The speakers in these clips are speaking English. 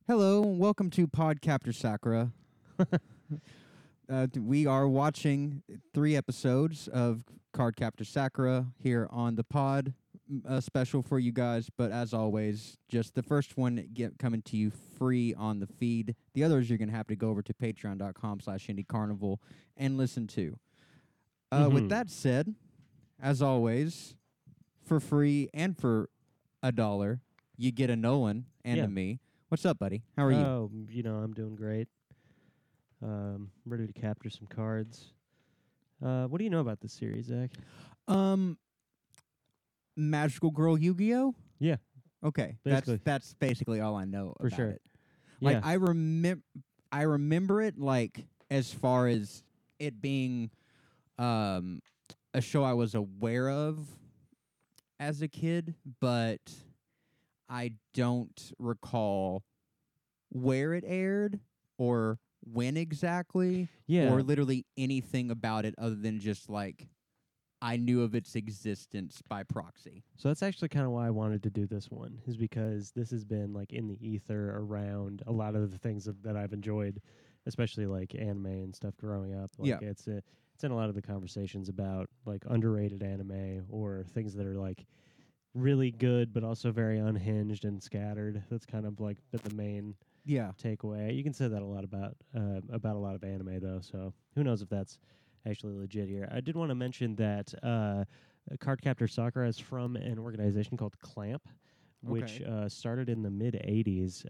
Hello, and welcome to Podcaptor Sakura. We are watching 3 episodes of Cardcaptor Sakura here on the pod, special for you guys. But as always, just the first one coming to you free on the feed. The others you're going to have to go over to patreon.com/indiecarnival and listen to. With that said, as always, for free and for $1, you get a Nolan and a me. What's up, buddy? How are you? Oh, I'm doing great. Ready to capture some cards. What do you know about this series, Zach? Magical Girl Yu-Gi-Oh? Yeah, Okay, basically. that's basically all I know For about sure. it. Yeah. Like I remember it like as far as it being a show I was aware of as a kid, but I don't recall where it aired or when exactly, Yeah. or literally anything about it other than just like I knew of its existence by proxy. So that's actually kind of why I wanted to do this one, is because this has been like in the ether around a lot of the things that I've enjoyed, especially like anime and stuff growing up. Like Yeah. it's in a lot of the conversations about like underrated anime or things that are like really good but also very unhinged and scattered. That's kind of like the main takeaway. You can say that a lot about a lot of anime though, so who knows if that's actually legit here. I did want to mention that Cardcaptor Sakura is from an organization called Clamp, which started in the mid 80s.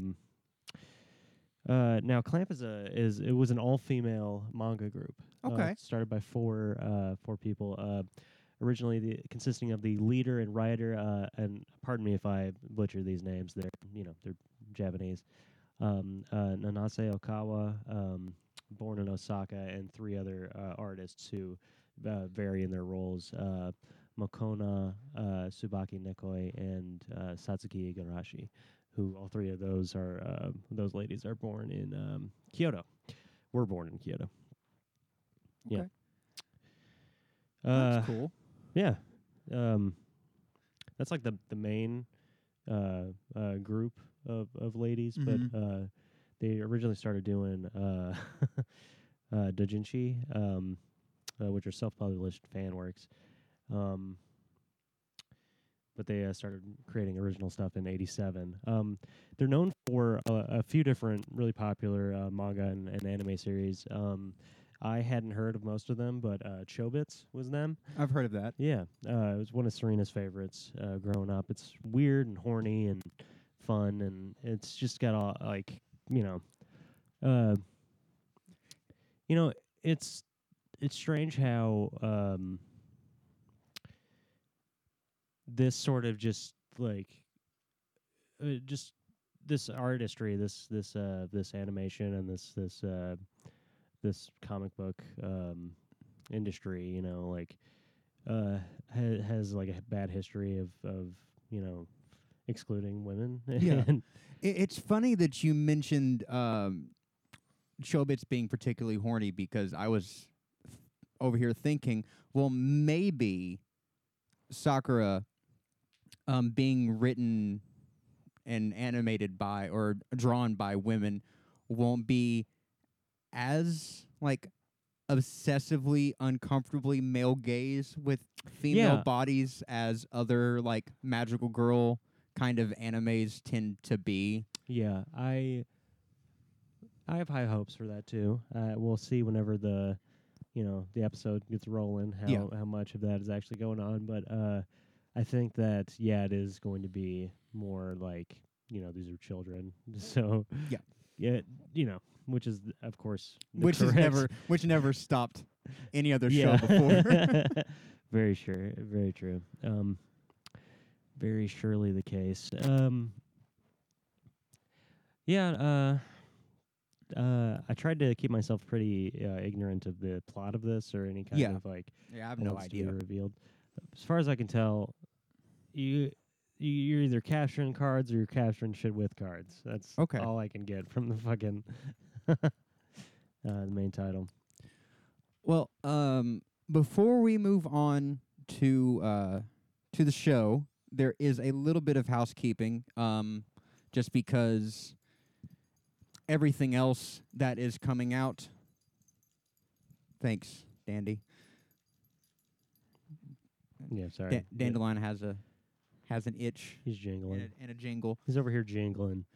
Now Clamp is it was an all-female manga group. Started by four people. Originally consisting of the leader and writer, and pardon me if I butcher these names. They're Japanese. Nanase Okawa, born in Osaka, and 3 other artists who vary in their roles. Mokona, Tsubaki Nekoi, and Satsuki Igarashi, who all 3 of those ladies are born in Kyoto. Were born in Kyoto. Okay. Yeah. That's cool. Yeah. That's like the main group of ladies, but they originally started doing doujinshi, which are self-published fan works. But they started creating original stuff in '87. They're known for a few different really popular manga and anime series. I hadn't heard of most of them, but Chobits was them. I've heard of that. Yeah, it was one of Serena's favorites growing up. It's weird and horny and fun, and it's just got all like it's strange how this sort of just like just this artistry, this animation and this comic book industry, has like a bad history of excluding women. Yeah. It's funny that you mentioned Chobits being particularly horny, because I was over here thinking, well, maybe Sakura being written and animated by or drawn by women won't be as like obsessively uncomfortably male gaze with female bodies as other like magical girl kind of animes tend to be. Yeah, I have high hopes for that too. We'll see whenever the episode gets rolling how much of that is actually going on, but I think that it is going to be more like these are children, so which is of course which never stopped any other show before. Very true. Very surely the case. I tried to keep myself pretty ignorant of the plot of this or any kind of like. Yeah, I have no idea. Revealed. As far as I can tell, you're either capturing cards or you're capturing shit with cards. That's all I can get from the fucking the main title. Well, before we move on to the show, there is a little bit of housekeeping, just because everything else that is coming out. Thanks, Dandy. Yeah, sorry. Dandelion has an itch. He's jingling. And a jingle. He's over here jingling.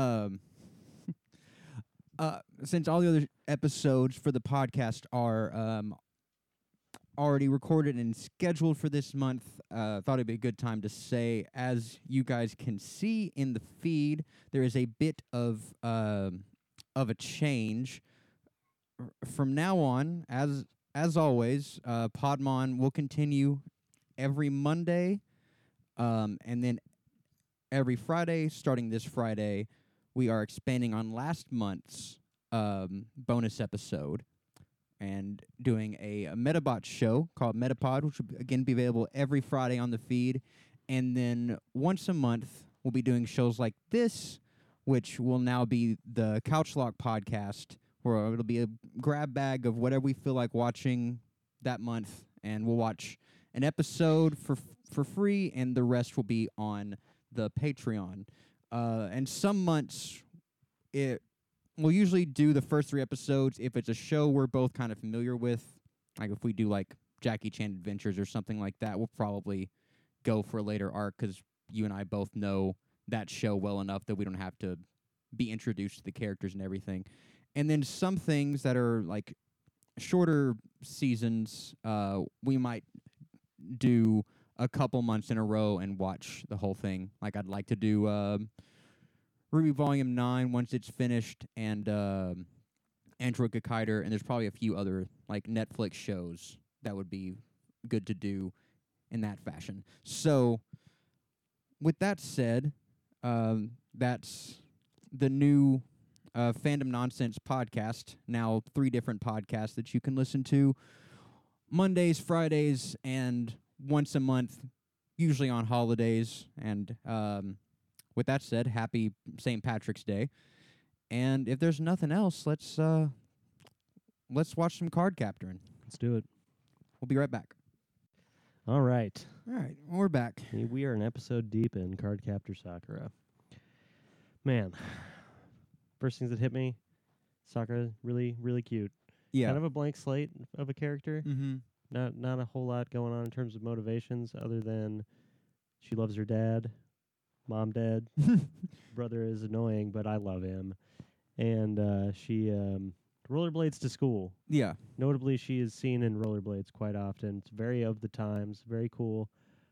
Since all the other episodes for the podcast are already recorded and scheduled for this month, thought it'd be a good time to say, as you guys can see in the feed, there is a bit of a change. From now on, as always, Podmon will continue every Monday, and then every Friday, starting this Friday, we are expanding on last month's bonus episode and doing a Metabot show called Metapod, which will again be available every Friday on the feed. And then once a month, we'll be doing shows like this, which will now be the Couch Lock podcast, where it'll be a grab bag of whatever we feel like watching that month, and we'll watch an episode for free, and the rest will be on the Patreon. And some months, we'll usually do the first 3 episodes if it's a show we're both kind of familiar with. Like if we do like Jackie Chan Adventures or something like that, we'll probably go for a later arc because you and I both know that show well enough that we don't have to be introduced to the characters and everything. And then some things that are like shorter seasons, we might do a couple months in a row and watch the whole thing. Like I'd like to do Ruby Volume 9 once it's finished, and Android Gekaider, and there's probably a few other like Netflix shows that would be good to do in that fashion. So with that said, that's the new Fandom Nonsense podcast, now 3 different podcasts that you can listen to Mondays, Fridays, and once a month, usually on holidays. And with that said, happy St. Patrick's Day. And if there's nothing else, let's watch some card capturing. Let's do it. We'll be right back. All right. All right, we're back. We are an episode deep in Cardcaptor Sakura. Man, first things that hit me, Sakura, really, really cute. Yeah. Kind of a blank slate of a character. Mm-hmm. Not a whole lot going on in terms of motivations other than she loves her dad, mom dead, brother is annoying, but I love him. And she rollerblades to school. Yeah. Notably, she is seen in rollerblades quite often. It's very of the times, very cool.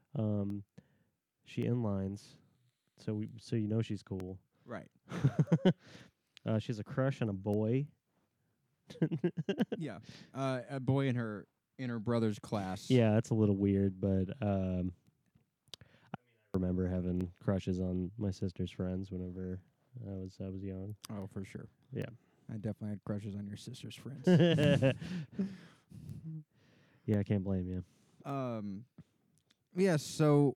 She inlines, so you know she's cool. Right. She has a crush on a boy. Yeah. A boy in her brother's class. Yeah, that's a little weird, but I remember having crushes on my sister's friends whenever I was young. Oh, for sure. Yeah. I definitely had crushes on your sister's friends. Yeah, I can't blame you. Yeah, so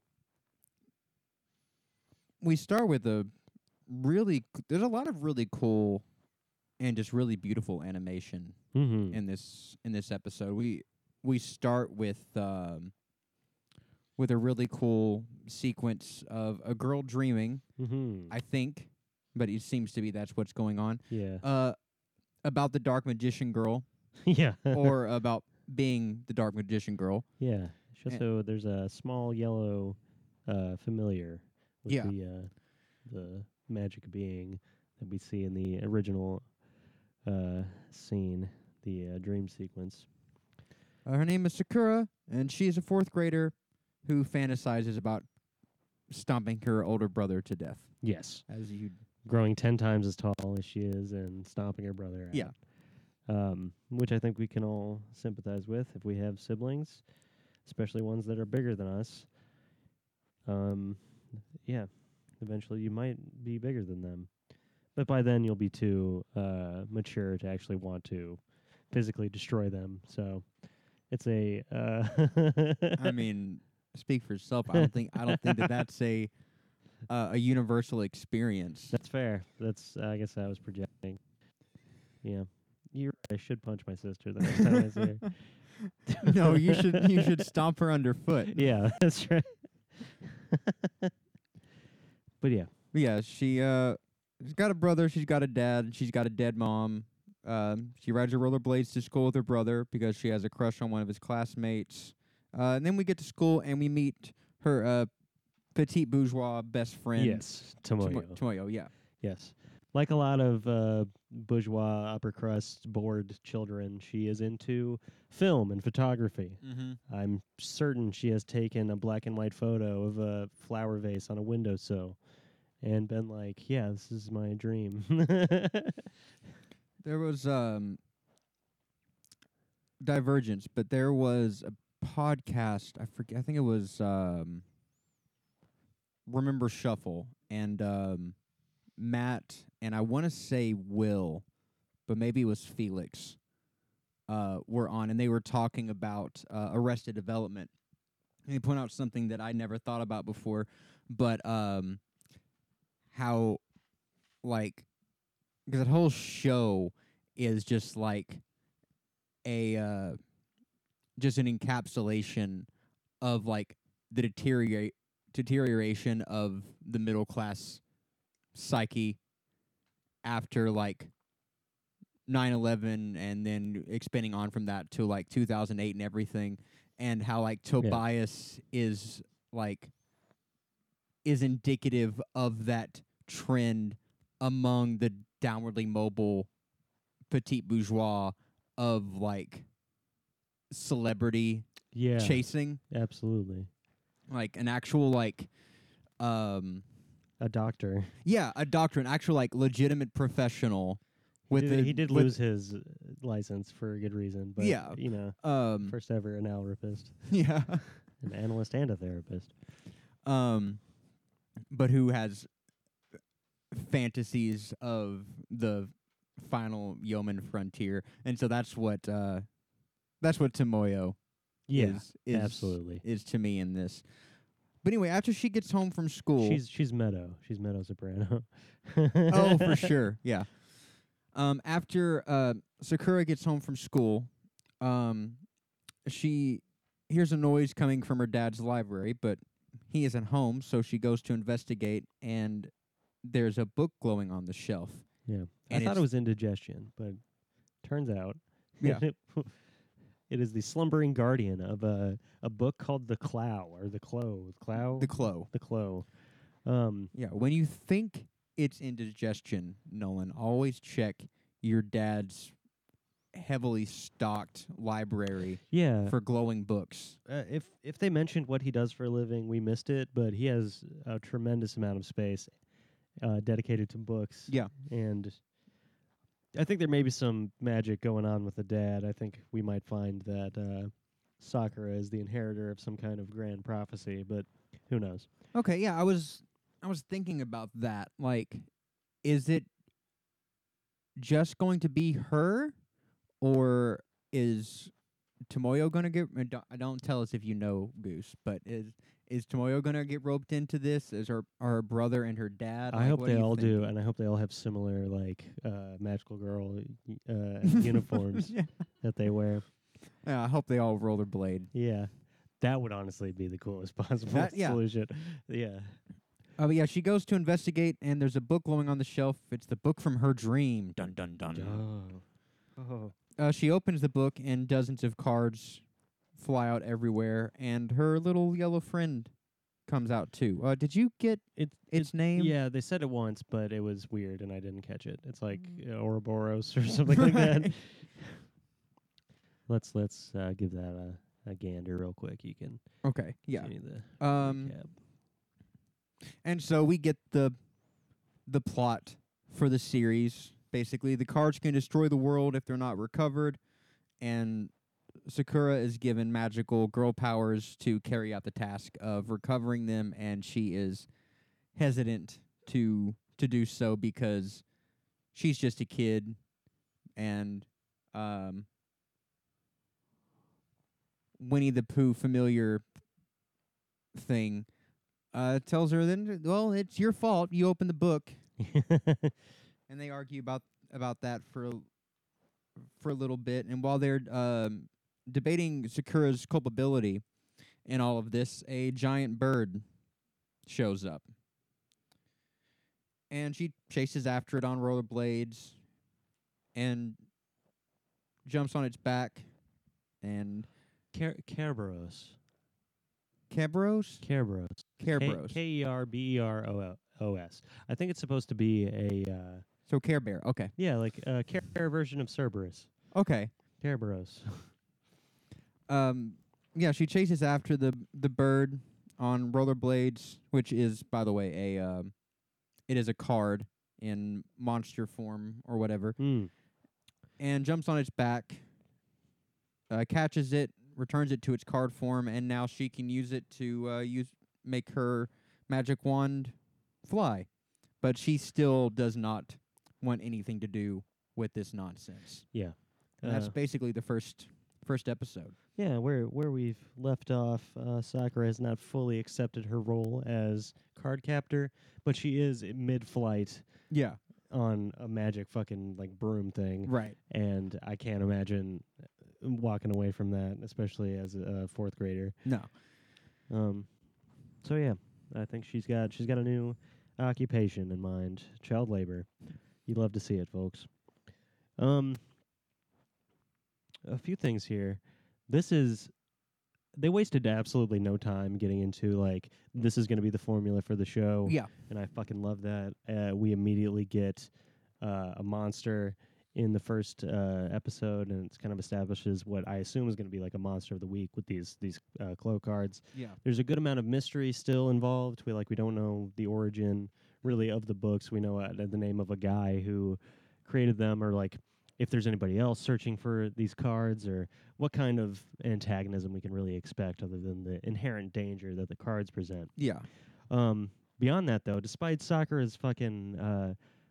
we start with there's a lot of really cool and just really beautiful animation in this episode. We start with a really cool sequence of a girl dreaming, I think, but it seems to be that's what's going on. Yeah. About the Dark Magician Girl. Yeah. Or about being the Dark Magician Girl. Yeah. So there's a small yellow familiar with the magic being that we see in the original scene, the dream sequence. Her name is Sakura, and she's a 4th grader who fantasizes about stomping her older brother to death. Yes. As you growing 10 times as tall as she is and stomping her brother out. Yeah. Which I think we can all sympathize with if we have siblings, especially ones that are bigger than us. Yeah, eventually you might be bigger than them. But by then you'll be too mature to actually want to physically destroy them. So it's a I mean, speak for yourself. I don't think that's a universal experience. That's fair. I guess I was projecting. Yeah. I should punch my sister the next time I see her. No, you should stomp her underfoot. Yeah, that's right. But yeah. Yeah, she she's got a brother, she's got a dad, she's got a dead mom. She rides her rollerblades to school with her brother because she has a crush on one of his classmates. And then we get to school and we meet her petite bourgeois best friend. Yes, Tomoyo. Tomoyo, yeah. Yes. Like a lot of bourgeois upper crust bored children, she is into film and photography. Mm-hmm. I'm certain she has taken a black and white photo of a flower vase on a windowsill and been like, yeah, this is my dream. There was Divergence, but there was a podcast, I forget, I think it was Remember Shuffle, and Matt and I want to say Will, but maybe it was Felix, were on, and they were talking about Arrested Development. And they point out something that I never thought about before, but how, like, because that whole show is just like a just an encapsulation of like the deterioration of the middle class psyche after like 9/11, and then expanding on from that to like 2008 and everything, and how like Tobias is indicative of that trend among the downwardly mobile petite bourgeois of like celebrity chasing. Absolutely. Like an actual like a doctor. Yeah, a doctor, an actual like legitimate professional. He did lose his license for a good reason, but yeah, you know, first ever analrapist. Yeah. An analyst and a therapist. But who has fantasies of the final yeoman frontier, and so that's what Tomoyo is absolutely is to me in this. But anyway, after she gets home from school, she's Meadow. She's Meadow Soprano. Oh, for sure, yeah. After Sakura gets home from school, she hears a noise coming from her dad's library, but he isn't home, so she goes to investigate, and there's a book glowing on the shelf. Yeah, I thought it was indigestion, but turns out, it is the slumbering guardian of a book called The Clow, or The Clo. The Clo. The Clo. Yeah, when you think it's indigestion, Nolan, always check your dad's heavily stocked library for glowing books. If they mentioned what he does for a living, we missed it, but he has a tremendous amount of space dedicated to books. Yeah. And I think there may be some magic going on with the dad. I think we might find that Sakura is the inheritor of some kind of grand prophecy, but who knows? Okay, yeah, I was thinking about that. Like, is it just going to be her, or is Tomoyo going to get... Don't tell us if you know, Goose, but is Tomoyo going to get roped into this? Is her brother and her dad? I hope they all do, and I hope they all have similar, like, magical girl uniforms that they wear. Yeah, I hope they all rollerblade. Yeah. That would honestly be the coolest possible solution. Yeah. But yeah, she goes to investigate, and there's a book glowing on the shelf. It's the book from her dream. Dun, dun, dun. She opens the book, and dozens of cards fly out everywhere, and her little yellow friend comes out, too. Did you get its name? Yeah, they said it once, but it was weird, and I didn't catch it. It's like Ouroboros or something like that. Let's give that a gander real quick. You can see the recap. And so we get the plot for the series. Basically, the cards can destroy the world if they're not recovered, and Sakura is given magical girl powers to carry out the task of recovering them, and she is hesitant to do so because she's just a kid, and Winnie the Pooh familiar thing tells her then, well, it's your fault. You opened the book. And they argue about that for a little bit. And while they're debating Sakura's culpability in all of this, a giant bird shows up. and she chases after it on rollerblades and jumps on its back and Kerberos. Kerberos? Kerberos. Kerberos. Kerberos. I think it's supposed to be a So Care Bear. Okay. like a Care version of Cerberus. Okay. Kerberos. Yeah, she chases after the bird on rollerblades, which is, by the way, it is a card in monster form or whatever, and jumps on its back, catches it, returns it to its card form, and now she can use it to make her magic wand fly. But she still does not want anything to do with this nonsense. Yeah. And that's basically the first episode. Yeah, where we've left off, Sakura has not fully accepted her role as card captor, but she is mid-flight Yeah. on a magic fucking like broom thing. Right. And I can't imagine walking away from that, especially as a fourth grader. No. So yeah, I think she's got a new occupation in mind, child labor. You love to see it, folks. A few things here. They wasted absolutely no time getting into like this is going to be the formula for the show. Yeah. And I fucking love that. We immediately get a monster in the first episode, and it's kind of establishes what I assume is going to be like a monster of the week with these Clo cards. Yeah. There's a good amount of mystery still involved. We don't know the origin really of the books. We know the name of a guy who created them, or like if there's anybody else searching for these cards, or what kind of antagonism we can really expect other than the inherent danger that the cards present. Yeah. Beyond that, though, despite Sakura's fucking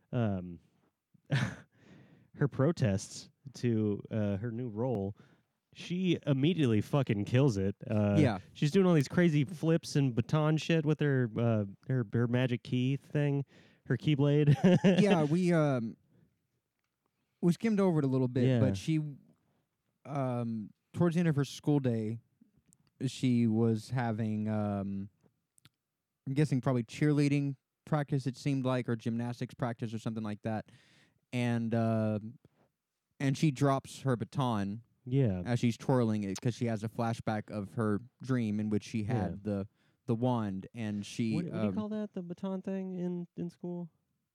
her protests to her new role, she immediately fucking kills it. Yeah. She's doing all these crazy flips and baton shit with her magic key thing, her keyblade. Yeah, we skimmed over it a little bit, Yeah. but she towards the end of her school day, she was having I'm guessing probably cheerleading practice, it seemed like, or gymnastics practice or something like that. And she drops her baton Yeah. as she's twirling it because she has a flashback of her dream in which she had the wand, and she What do you call that? The baton thing in school?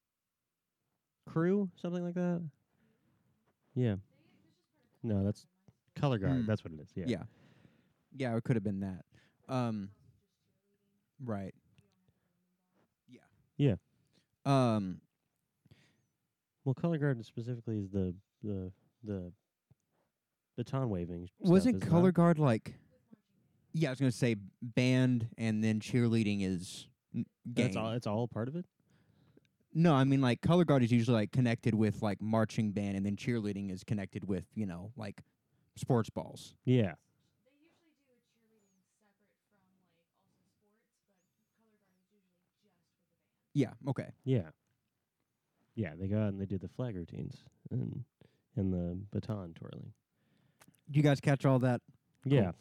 Crew? Something like that? Yeah. No, that's color guard. That's what it is. Yeah. Yeah, it could have been that. Right. Yeah. Yeah. Well, color guard specifically is the baton waving. Wasn't stuff, color guard like? Yeah, I was gonna say band, and then cheerleading is game. It's all part of it. No, I mean like color guard is usually like connected with like marching band, and then cheerleading is connected with like sports balls. Yeah. Yeah. Okay. Yeah. Yeah, they go out and they do the flag routines and the baton twirling. Do you guys catch all that? Yeah.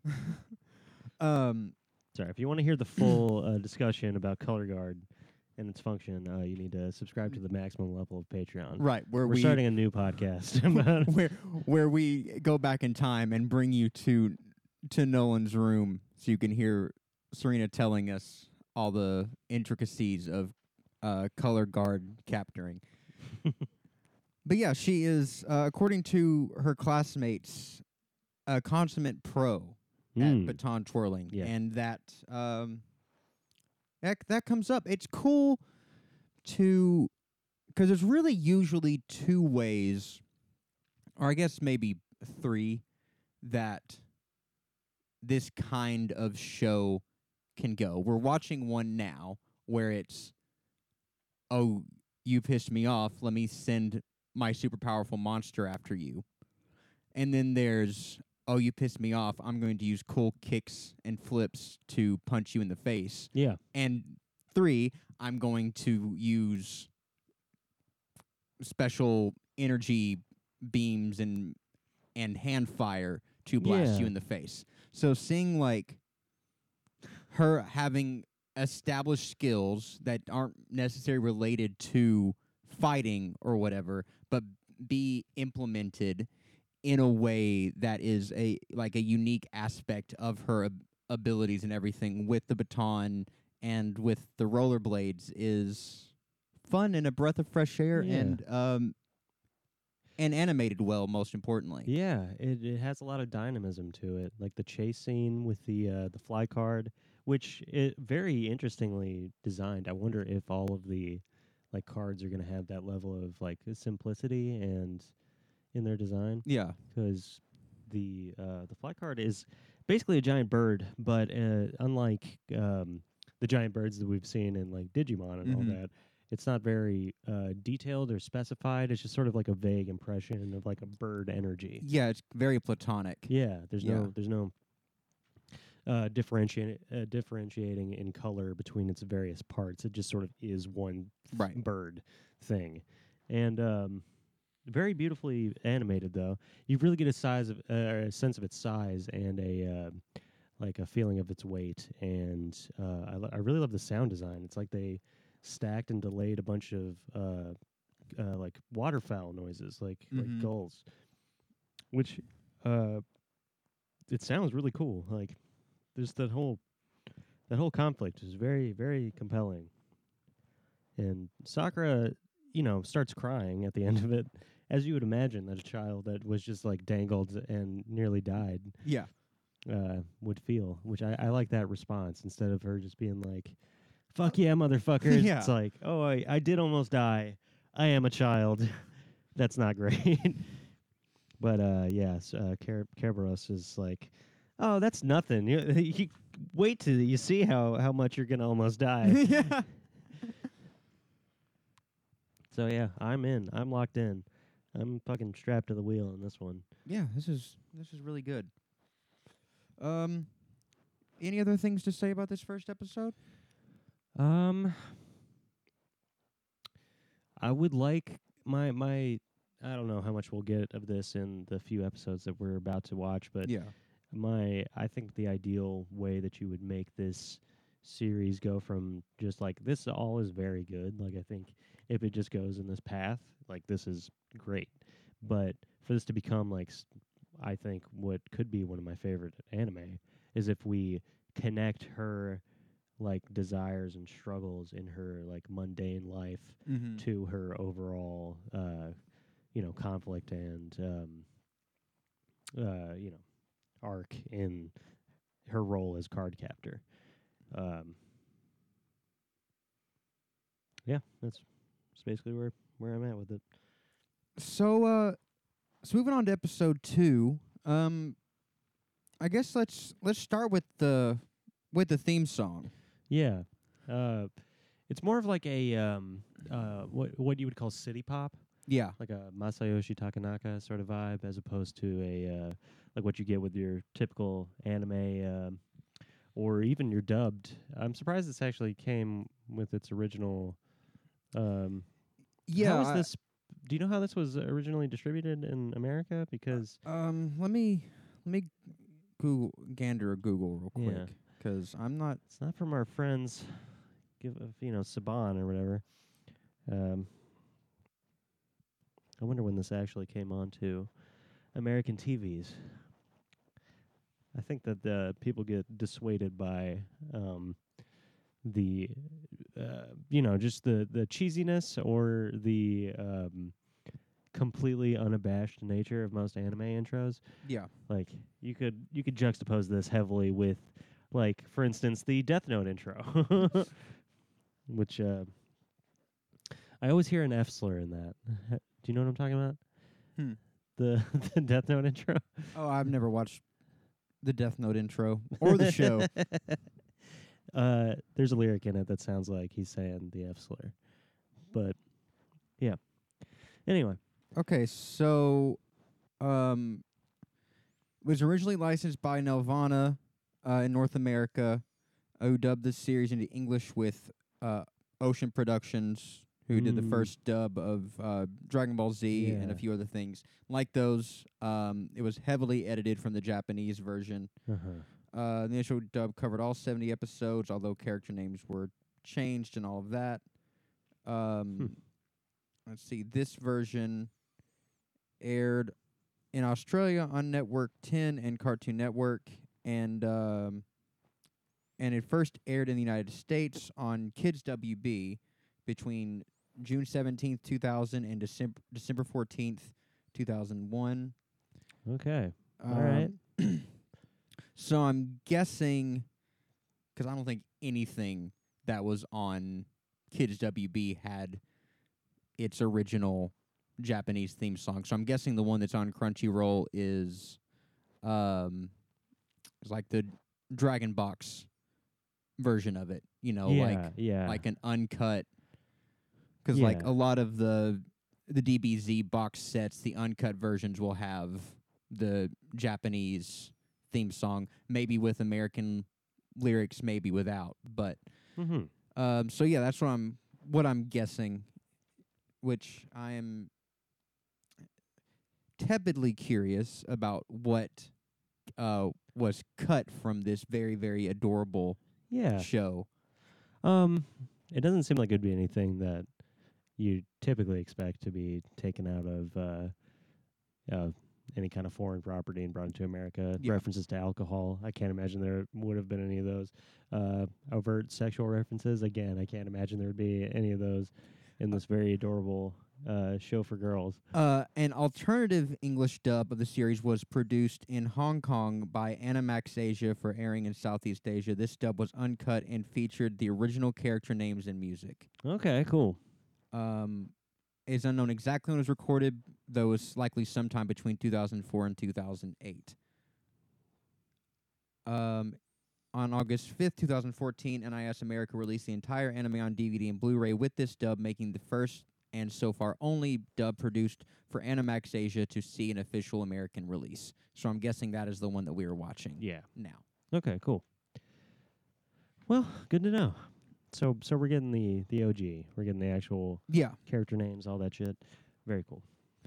Cool. Sorry, if you want to hear the full discussion about color guard and its function, you need to subscribe to the maximum level of Patreon. Right, where we're starting a new podcast about where we go back in time and bring you to Nolan's room so you can hear Serena telling us all the intricacies of color guard capturing. But yeah, she is, according to her classmates, a consummate pro at baton twirling, and that comes up. It's cool because there's really usually two ways, or I guess maybe three, that this kind of show can go. We're watching one now where it's, oh, you pissed me off, let me send my super powerful monster after you. And then there's, oh, you pissed me off, I'm going to use cool kicks and flips to punch you in the face. Yeah. And 3, I'm going to use special energy beams and hand fire to blast you in the face. So seeing like her having established skills that aren't necessarily related to fighting or whatever, but be implemented in a way that is a unique aspect of her abilities and everything with the baton and with the rollerblades is fun and a breath of fresh air and animated well, most importantly. Yeah, it has a lot of dynamism to it, like the chase scene with the fly card, which it very interestingly designed. I wonder if all of the like cards are going to have that level of like simplicity and in their design. Yeah, because the fly card is basically a giant bird, but unlike the giant birds that we've seen in like Digimon and all that, it's not very detailed or specified. It's just sort of like a vague impression of like a bird energy. Yeah, it's very platonic. Yeah, there's no differentiating in color between its various parts. It just sort of is one bird thing, and very beautifully animated. Though you really get a sense of its size and a feeling of its weight. And I really love the sound design. It's like they stacked and delayed a bunch of like waterfowl noises, like gulls, which it sounds really cool. Like there's that whole conflict is very, very compelling. And Sakura, starts crying at the end of it, as you would imagine that a child that was just like dangled and nearly died would feel, which I like that response instead of her just being like, fuck yeah, motherfuckers. It's like, oh, I did almost die. I am a child. That's not great. But Kerberos is like, oh, that's nothing. You wait till you see how much you're going to almost die. Yeah. So, yeah, I'm in. I'm locked in. I'm fucking strapped to the wheel in this one. Yeah, this is really good. Any other things to say about this first episode? I would like my I don't know how much we'll get of this in the few episodes that we're about to watch, but I think the ideal way that you would make this series go from just like this all is very good. Like I think if it just goes in this path, like this is great. But for this to become like I think what could be one of my favorite anime is if we connect her like desires and struggles in her like mundane life to her overall conflict and arc in her role as card captor. That's basically where I'm at with it. So moving on to episode 2, I guess let's start with the theme song. Yeah, it's more of like a what you would call city pop. Yeah, like a Masayoshi Takanaka sort of vibe, as opposed to a like what you get with your typical anime or even your dubbed. I'm surprised this actually came with its original. How was this? Do you know how this was originally distributed in America? Because let me Google real quick because I'm not. It's not from our friends, Saban or whatever. I wonder when this actually came on to American TVs. I think that the people get dissuaded by the just the cheesiness or the completely unabashed nature of most anime intros. Yeah, like you could juxtapose this heavily with, like, for instance, the Death Note intro, which I always hear an F slur in that. Do you know what I'm talking about? The Death Note intro. Oh, I've never watched the Death Note intro or the show. There's a lyric in it that sounds like he's saying the F slur, but yeah. Anyway, okay, so was originally licensed by Nelvana in North America, who dubbed this series into English with Ocean Productions, who did the first dub of Dragon Ball Z and a few other things like those. It was heavily edited from the Japanese version. The initial dub covered all 70 episodes, although character names were changed and all of that. Let's see. This version aired in Australia on Network 10 and Cartoon Network, and it first aired in the United States on Kids WB between June 17th, 2000 and December 14th, 2001. Okay. All right. So I'm guessing, because I don't think anything that was on Kids WB had its original Japanese theme song. So I'm guessing the one that's on Crunchyroll is like the Dragon Box version of it. You know, like an uncut. Because like a lot of the DBZ box sets, the uncut versions will have the Japanese theme song, maybe with American lyrics, maybe without. But so yeah, that's what I'm guessing, which I am tepidly curious about what was cut from this very, very adorable show. It doesn't seem like it'd be anything that you typically expect to be taken out of any kind of foreign property and brought into America. Yeah. References to alcohol. I can't imagine there would have been any of those. Overt sexual references. Again, I can't imagine there would be any of those in this very adorable show for girls. An alternative English dub of the series was produced in Hong Kong by Animax Asia for airing in Southeast Asia. This dub was uncut and featured the original character names and music. Okay, cool. It's unknown exactly when it was recorded, though it's likely sometime between 2004 and 2008. On August 5th, 2014, NIS America released the entire anime on DVD and Blu-ray with this dub, making the first and so far only dub produced for Animax Asia to see an official American release. So I'm guessing that is the one that we are watching now. Okay, cool. Well, good to know. So we're getting the OG. We're getting the actual character names, all that shit. Very cool.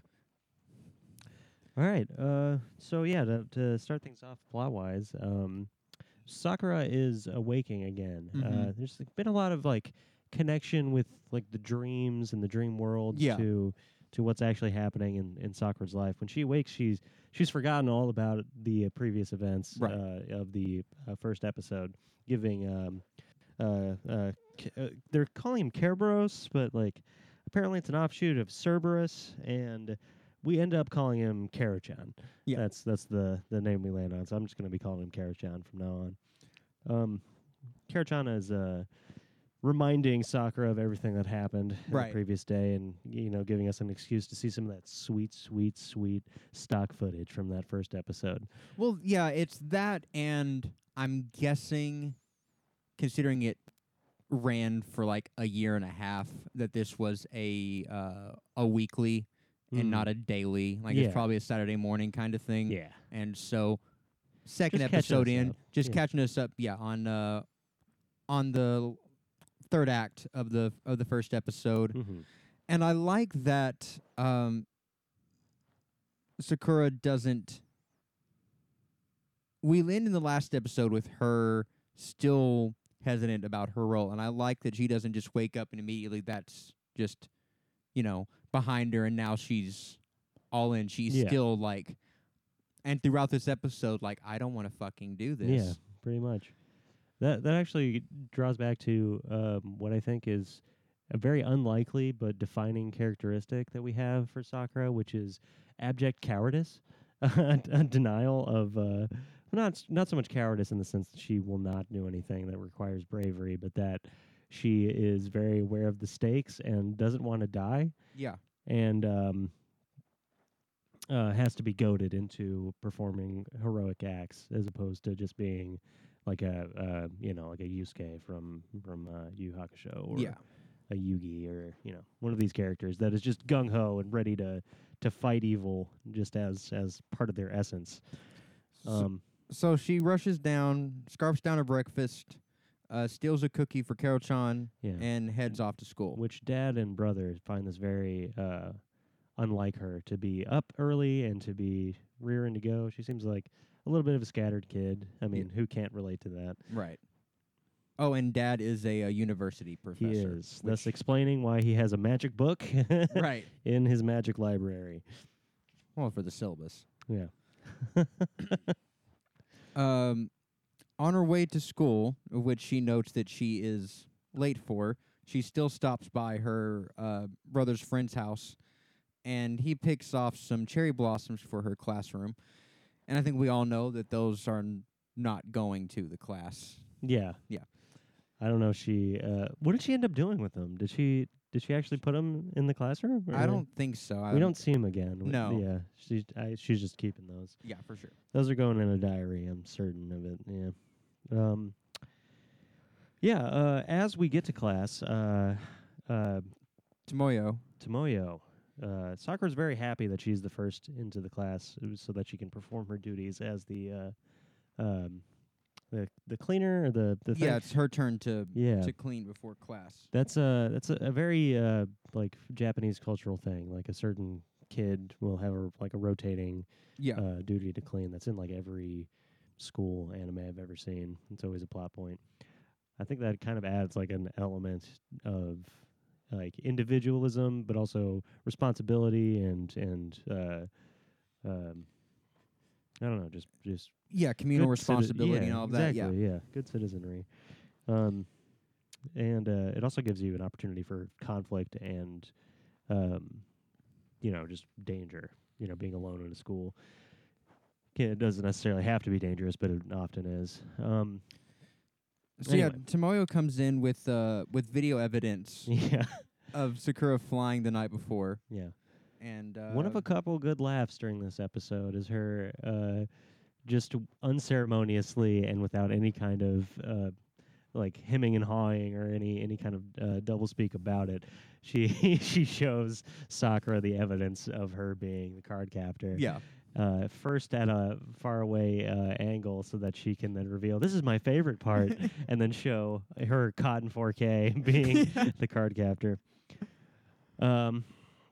All right. So yeah, to start things off plot-wise, Sakura is awaking again. There's been a lot of like connection with like the dreams and the dream world to what's actually happening in Sakura's life. When she awakes, she's forgotten all about the previous events of the first episode, giving they're calling him Kerberos, but like apparently it's an offshoot of Cerberus, and we end up calling him Kara-chan. Yeah, that's the name we land on. So I'm just going to be calling him Kara-chan from now on. Kara-chan is reminding Sakura of everything that happened the previous day, and giving us an excuse to see some of that sweet stock footage from that first episode. Well, yeah, it's that, and I'm guessing, considering it ran for like a year and a half, that this was a weekly and not a daily. Like it's probably a Saturday morning kind of thing. Yeah. And so second just episode in, just catching us up, on the third act of the first episode. And I like that Sakura doesn't. We end in the last episode with her still hesitant about her role, and I like that she doesn't just wake up and immediately that's just behind her, and now she's all in. She's still like, and throughout this episode, like, I don't want to fucking do this. Yeah, pretty much. That actually draws back to what I think is a very unlikely but defining characteristic that we have for Sakura, which is abject cowardice, a denial of. Not so much cowardice in the sense that she will not do anything that requires bravery, but that she is very aware of the stakes and doesn't want to die. Yeah. And has to be goaded into performing heroic acts as opposed to just being like a like a Yusuke from Yu Yu Hakusho or a Yugi or one of these characters that is just gung ho and ready to fight evil just as part of their essence. So she rushes down, scarfs down her breakfast, steals a cookie for Kara-chan, and heads off to school. Which dad and brother find this very unlike her, to be up early and to be rearing to go. She seems like a little bit of a scattered kid. I mean, who can't relate to that? Right. Oh, and Dad is a university professor. He is, thus explaining why he has a magic book right. in his magic library. Well, for the syllabus. Yeah. On her way to school, which she notes that she is late for, she still stops by her brother's friend's house, and he picks off some cherry blossoms for her classroom. And I think we all know that those are not going to the class. Yeah. Yeah. I don't know if she... what did she end up doing with them? Did she actually put them in the classroom? I don't think so. We don't see them again. No. Yeah. She's just keeping those. Yeah, for sure. Those are going in a diary. I'm certain of it. Yeah. As we get to class, Tomoyo. Sakura's very happy that she's the first into the class so that she can perform her duties as the cleaner or the thing. Yeah, it's her turn to clean before class. That's a very like Japanese cultural thing. Like a certain kid will have a rotating duty to clean. That's in like every school anime I've ever seen. It's always a plot point. I think that kind of adds like an element of like individualism, but also responsibility and I don't know, just communal responsibility and all of that. Exactly, yeah, good citizenry. And it also gives you an opportunity for conflict and just danger. Being alone in a school. It doesn't necessarily have to be dangerous, but it often is. Tomoyo comes in with video evidence yeah. of Sakura flying the night before. Yeah. And one of a couple good laughs during this episode is her just unceremoniously and without any kind of like hemming and hawing or any kind of doublespeak about it. She shows Sakura the evidence of her being the card captor. Yeah. First at a faraway angle so that she can then reveal, this is my favorite part, and then show her caught in 4K being the card captor. So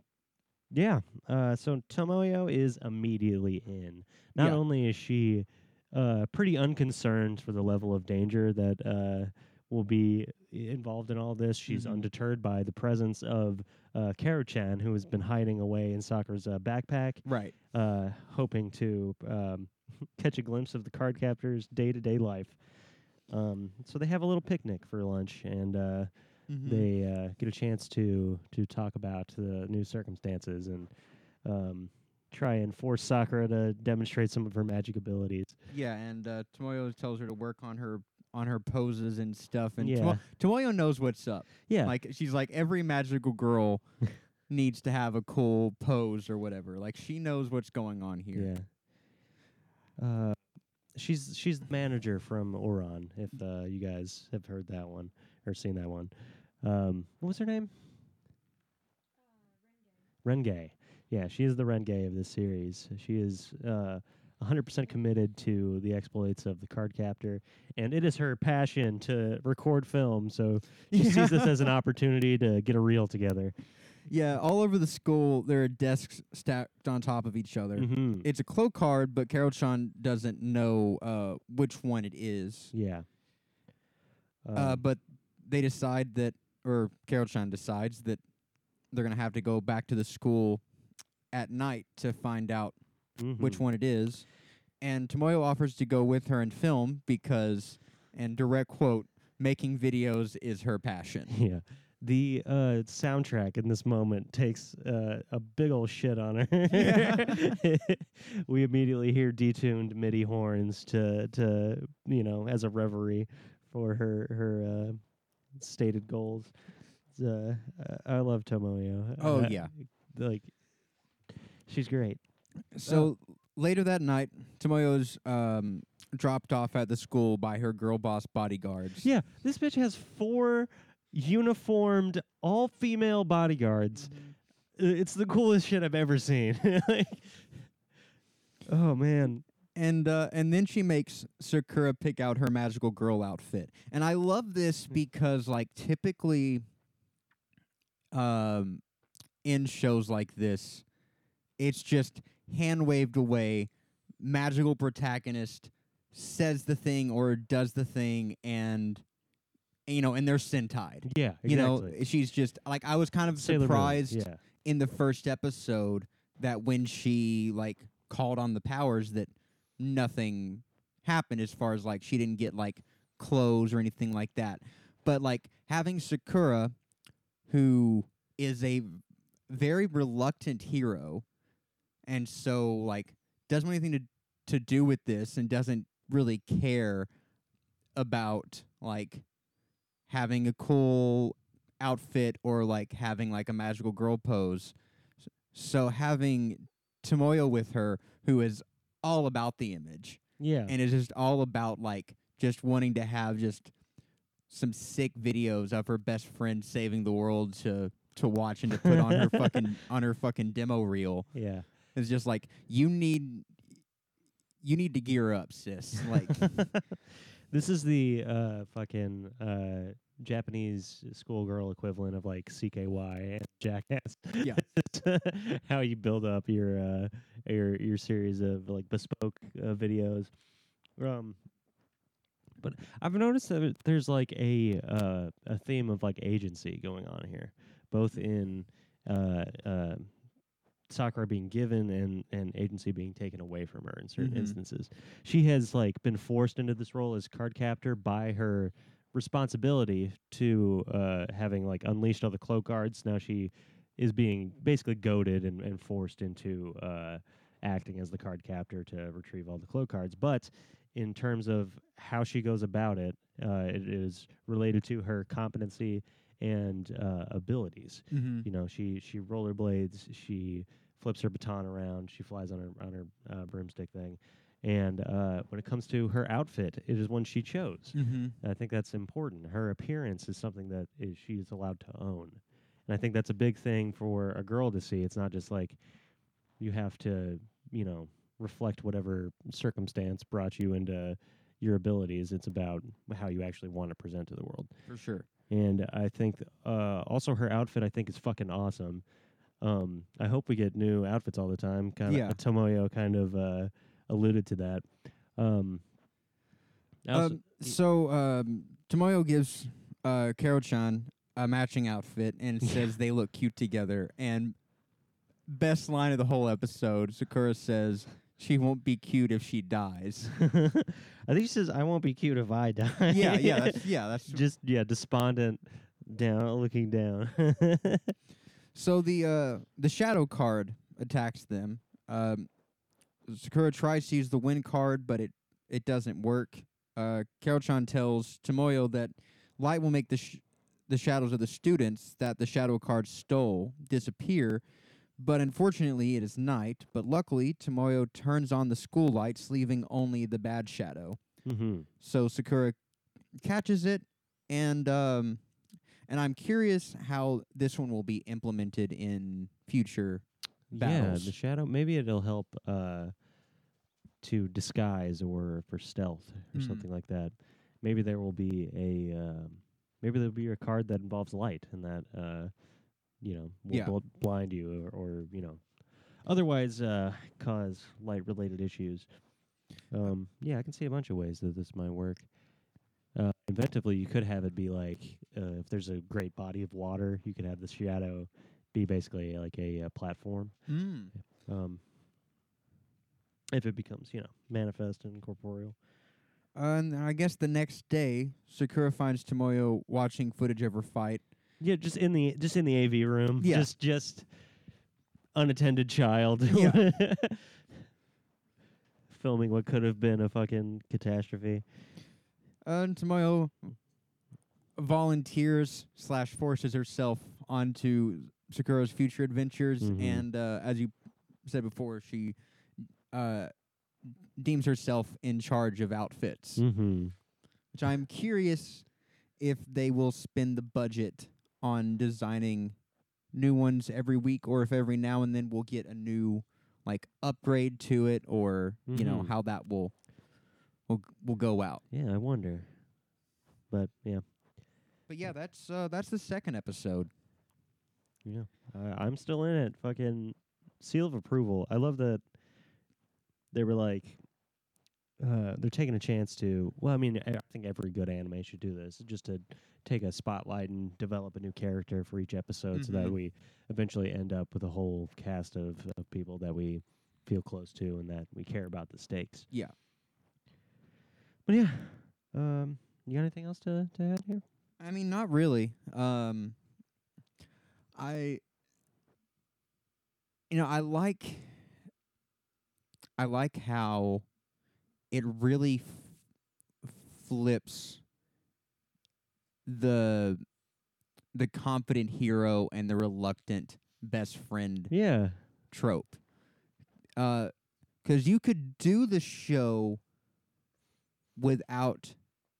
Tomoyo is immediately in. Not only is she pretty unconcerned for the level of danger that will be involved in all this, she's undeterred by the presence of Karo-chan, who has been hiding away in Sakura's backpack, right? Hoping to catch a glimpse of the card captor's day-to-day life. So they have a little picnic for lunch, and they get a chance to talk about the new circumstances and try and force Sakura to demonstrate some of her magic abilities. Yeah, and Tomoyo tells her to work on her poses and stuff, and Yeah. Tomoyo knows what's up. Yeah. Like, she's like, every magical girl needs to have a cool pose or whatever. Like, she knows what's going on here. Yeah. She's the manager from Oran, if you guys have heard that one or seen that one. What was her name? Renge. Yeah, she is the Renge of this series. She is 100% committed to the exploits of the card captor, and it is her passion to record film, so she sees this as an opportunity to get a reel together. Yeah, all over the school, there are desks stacked on top of each other. Mm-hmm. It's a cloak card, but Karo-chan doesn't know which one it is. Yeah. But they decide that, or Karo-chan decides that they're going to have to go back to the school at night to find out which one it is. And Tomoyo offers to go with her and film because, and direct quote, making videos is her passion. Yeah. The soundtrack in this moment takes a big old shit on her. Yeah. We immediately hear detuned MIDI horns to as a reverie for her stated goals. I love Tomoyo. Oh yeah, like she's great. So later that night, Tomoyo's dropped off at the school by her girl boss bodyguards. Yeah, this bitch has 4 uniformed all-female bodyguards. It's the coolest shit I've ever seen. Oh man. And then she makes Sakura pick out her magical girl outfit. And I love this because, like, typically in shows like this, it's just hand-waved away magical protagonist says the thing or does the thing, and and they're Sentai'd. Yeah, exactly. She's just like, I was kind of Sailor Moon, surprised yeah. in the first episode that when she like called on the powers that nothing happened, as far as like she didn't get like clothes or anything like that. But like having Sakura, who is a very reluctant hero, and so like doesn't want anything to do with this, and doesn't really care about like having a cool outfit or like having like a magical girl pose. So having Tomoyo with her, who is all about the image, Yeah. and is just all about like just wanting to have just some sick videos of her best friend saving the world to watch and to put on her fucking demo reel. Yeah. It's just like, you need to gear up, sis. Like, this is the fucking Japanese schoolgirl equivalent of like CKY and Jackass. Yeah. How you build up your series of like bespoke videos. But I've noticed that there's like a theme of like agency going on here, both in Sakura being given and agency being taken away from her in certain instances. She has like been forced into this role as card captor by her responsibility to having like unleashed all the cloak guards. Now she is being basically goaded and forced into acting as the card captor to retrieve all the cloak cards. But in terms of how she goes about it, it is related to her competency and abilities. mm-hmm. You know, she rollerblades, she flips her baton around, she flies on her broomstick thing, and when it comes to her outfit, it is one she chose. Mm-hmm. I think that's important. Her appearance is something that she's allowed to own, and I think that's a big thing for a girl to see. It's not just like you have to, reflect whatever circumstance brought you into your abilities. It's about how you actually want to present to the world. For sure. And I think also her outfit, I think, is fucking awesome. I hope we get new outfits all the time. Tomoyo kind of alluded to that. Tomoyo gives Karo-chan a matching outfit and says they look cute together. And best line of the whole episode, Sakura says she won't be cute if she dies. I think she says, "I won't be cute if I die." That's just despondent, looking down. So the shadow card attacks them. Sakura tries to use the wind card, but it doesn't work. Karo-chan tells Tomoyo that light will make the shadows of the students that the shadow card stole disappear, but unfortunately it is night. But luckily, Tomoyo turns on the school lights, leaving only the bad shadow. Mm-hmm. So Sakura catches it, and I'm curious how this one will be implemented in future battles. Yeah, the shadow, maybe it'll help to disguise or for stealth or something like that. Maybe there will be a card that involves light, and that will blind you or otherwise cause light-related issues. I can see a bunch of ways that this might work. Inventively, you could have it be like, if there's a great body of water, you could have the shadow be basically like a platform. If it becomes, manifest and corporeal. And I guess the next day, Sakura finds Tomoyo watching footage of her fight. Yeah, just in the AV room. Yeah. Just unattended child. Yeah. Filming what could have been a fucking catastrophe. And Tomoyo volunteers / forces herself onto Sakura's future adventures, and as you said before, she deems herself in charge of outfits, which I'm curious if they will spend the budget on designing new ones every week, or if every now and then we'll get a new like upgrade to it, or how that will go out. Yeah, I wonder. But yeah. But yeah, that's the second episode. Yeah, I'm still in it. Fucking seal of approval. I love that they were like, they're taking a chance to. Well, I mean, I think every good anime should do this, just to take a spotlight and develop a new character for each episode, so that we eventually end up with a whole cast of people that we feel close to and that we care about the stakes. Yeah. But yeah, you got anything else to add here? I mean, not really. I like how it really flips the confident hero and the reluctant best friend trope. 'Cause you could do the show without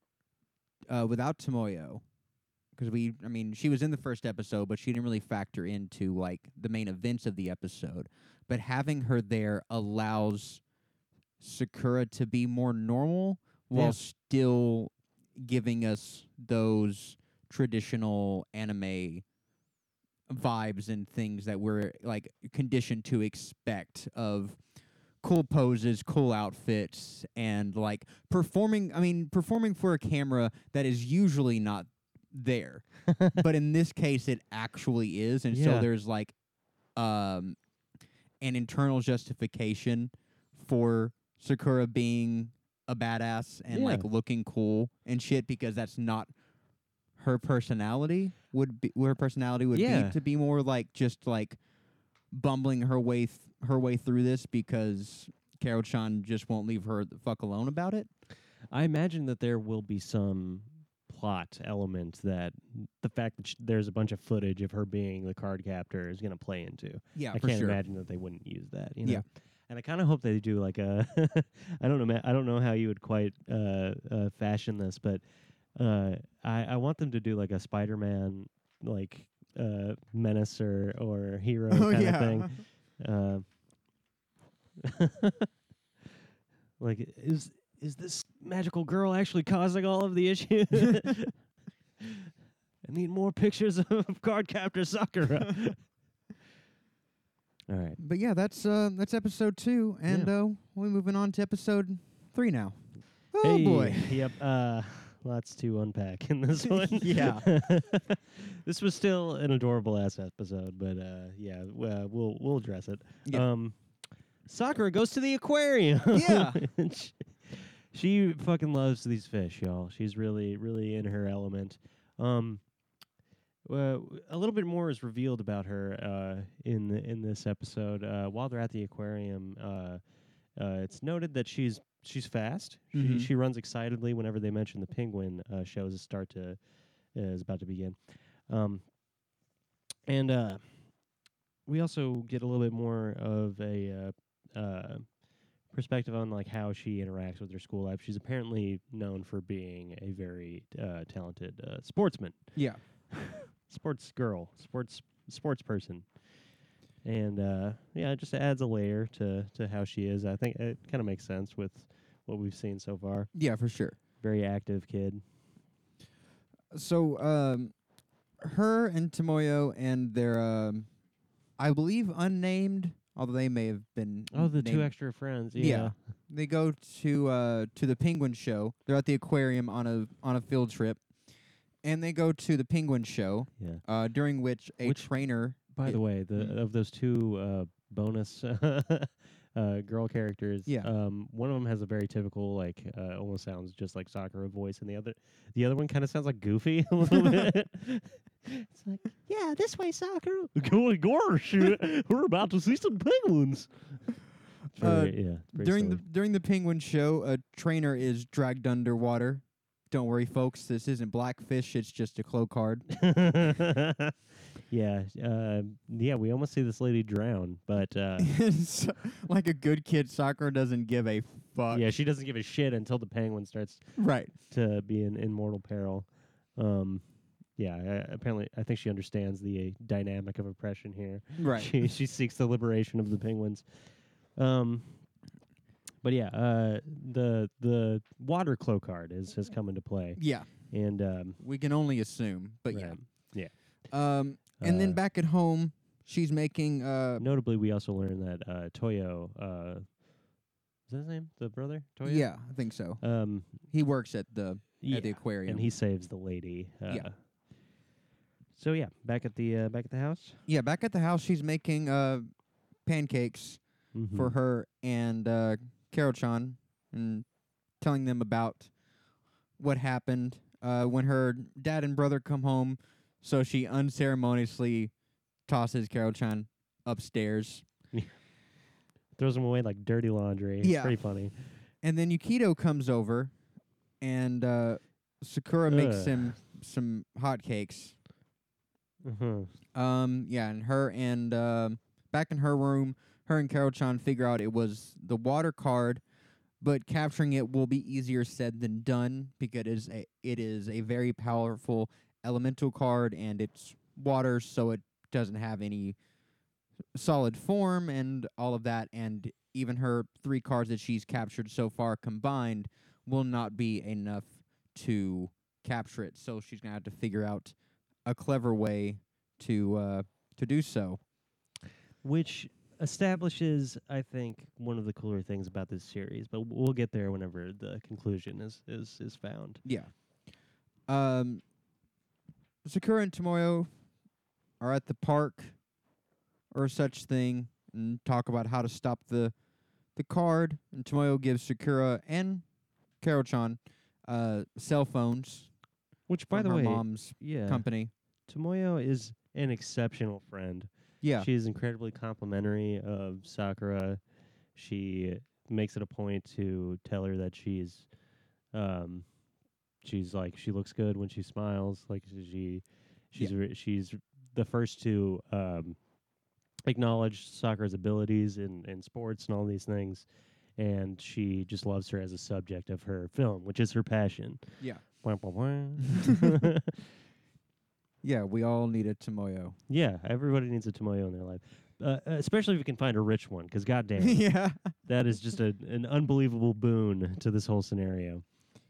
Tomoyo. Because she was in the first episode, but she didn't really factor into like the main events of the episode. But having her there allows Sakura to be more normal while still giving us those traditional anime vibes and things that we're like conditioned to expect of cool poses, cool outfits, and like performing for a camera that is usually not there. But in this case it actually is, and so there's like an internal justification for Sakura being a badass and like looking cool and shit, because that's not her personality. Her personality would be to be more like just like bumbling her way through this because Karo-chan just won't leave her the fuck alone about it. I imagine that there will be some plot element that the fact that there's a bunch of footage of her being the card captor is going to play into. Yeah, I for can't sure. imagine that they wouldn't use that. You know? Yeah. And I kind of hope they do like a I don't know how you would quite fashion this, but I want them to do like a Spider-Man like menace or hero kind of thing. Like is this magical girl actually causing all of the issues? I need more pictures of card captor Sakura. All right. But yeah, that's episode 2, and we're moving on to episode 3 now. Oh boy. Yep. Lots to unpack in this one. Yeah. This was still an adorable ass episode, but we'll address it. Yeah. Sakura goes to the aquarium. Yeah. She fucking loves these fish, y'all. She's really, really in her element. A little bit more is revealed about her in this episode. While they're at the aquarium, it's noted that she's fast. She runs excitedly whenever they mention the penguin shows is about to begin. And we also get a little bit more of a perspective on like how she interacts with her school life. She's apparently known for being a very talented sportsman. Yeah. Sports girl, sports person. And it just adds a layer to how she is. I think it kind of makes sense with what we've seen so far. Yeah, for sure. Very active kid. So her and Tomoyo and their I believe unnamed, although they may have been the named. 2 extra friends. Yeah. They go to the penguin show. They're at the aquarium on a field trip. And they go to the penguin show, during which a trainer... By the way, of those 2 bonus girl characters, one of them has a very typical, like, almost sounds just like Sakura voice, and the other one kind of sounds like Goofy a little bit. It's like, yeah, this way, Sakura. Gosh, we're about to see some penguins. During the penguin show, a trainer is dragged underwater. Don't worry, folks. This isn't Blackfish. It's just a Clo card. We almost see this lady drown, but like a good kid, Sakura doesn't give a fuck. Yeah, she doesn't give a shit until the penguin starts to be in mortal peril. Apparently, I think she understands the dynamic of oppression here. Right. She seeks the liberation of the penguins. But the water Clo card has come into play. Yeah. And we can only assume, but yeah. And then back at home, she's making notably we also learned that Toyo Is that his name? The brother, Toya? Yeah, I think so. He works at the aquarium, and he saves the lady. Yeah. So yeah, back at the house. Yeah, back at the house, she's making pancakes for her and Carol-chan, and telling them about what happened when her dad and brother come home. So she unceremoniously tosses Carol-chan upstairs. Throws them away like dirty laundry. Yeah. It's pretty funny. And then Yukito comes over, and Sakura makes him some hotcakes. Yeah, and her and back in her room, her and Carol-chan figure out it was the water card, but capturing it will be easier said than done because it is a very powerful elemental card, and it's water, so it doesn't have any solid form and all of that, and even her 3 cards that she's captured so far combined will not be enough to capture it, so she's going to have to figure out a clever way to do so. Which establishes, I think, one of the cooler things about this series, but we'll get there whenever the conclusion is found. Yeah. Sakura and Tomoyo are at the park or such thing and talk about how to stop the card, and Tomoyo gives Sakura and Carol-chan cell phones. Which, by from the her way, mom's company. Tomoyo is an exceptional friend. Yeah. She is incredibly complimentary of Sakura. She makes it a point to tell her that she's like, she looks good when she smiles. Like she's the first to acknowledge Sakura's abilities in sports and all these things, and she just loves her as a subject of her film, which is her passion. Yeah. Wah, wah, wah. Yeah, we all need a Tomoyo. Yeah, everybody needs a Tomoyo in their life, especially if you can find a rich one, because goddamn, Yeah. that is just an unbelievable boon to this whole scenario.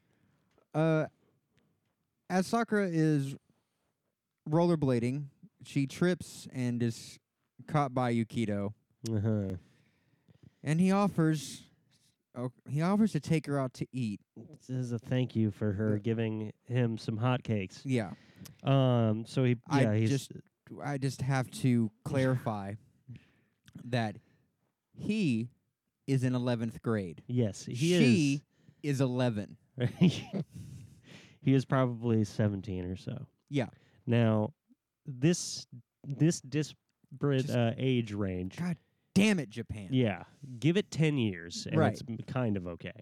As Sakura is rollerblading, she trips and is caught by Yukito, and he offers to take her out to eat. This is a thank you for her giving him some hotcakes. Yeah. So I just have to clarify that he is in 11th grade. Yes, She is 11. He is probably 17 or so. Yeah. Now, this disparate age range. God damn it, Japan. Yeah, give it 10 years, and Right. it's kind of okay.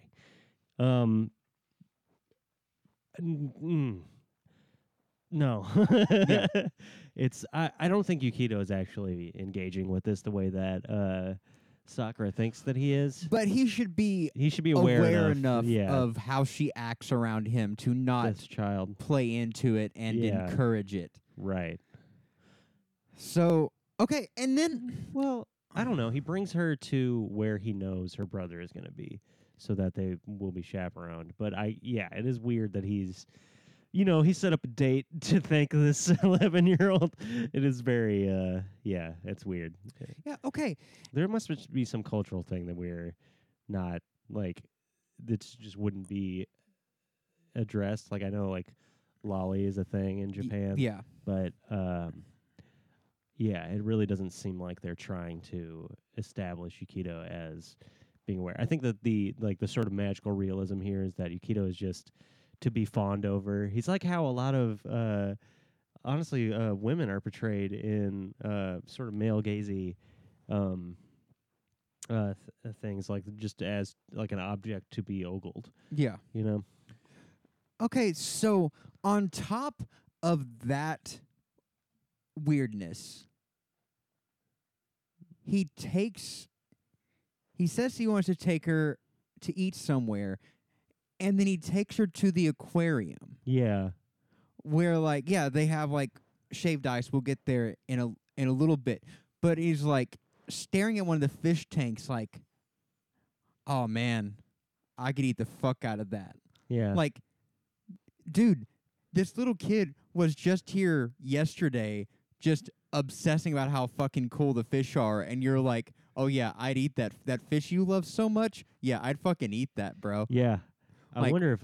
No. Yeah. I don't think Yukito is actually engaging with this the way that Sakura thinks that he is. But he should be aware enough yeah. of how she acts around him to not this child play into it and encourage it. Right. So, okay, and then Well, I don't know. He brings her to where he knows her brother is going to be so that they will be chaperoned. But it is weird that he's, he set up a date to thank this 11-year-old. It is very, it's weird. yeah, okay. There must be some cultural thing that we're not, like, that just wouldn't be addressed. Like, I know, like, lolly is a thing in Japan. Yeah. But, it really doesn't seem like they're trying to establish Yukito as being aware. I think that the sort of magical realism here is that Yukito is just to be fawned over. He's like how a lot of women are portrayed in sort of male gazy things, like just as like an object to be ogled. Yeah. Okay, so on top of that weirdness, he says he wants to take her to eat somewhere, and then he takes her to the aquarium. Yeah. Where they have like shaved ice. We'll get there in a little bit. But he's like staring at one of the fish tanks like, oh man, I could eat the fuck out of that. Yeah. Like, dude, this little kid was just here yesterday just obsessing about how fucking cool the fish are, and you're like, Oh yeah, I'd eat that fish you love so much. Yeah, I'd fucking eat that, bro. Yeah. I Like- wonder if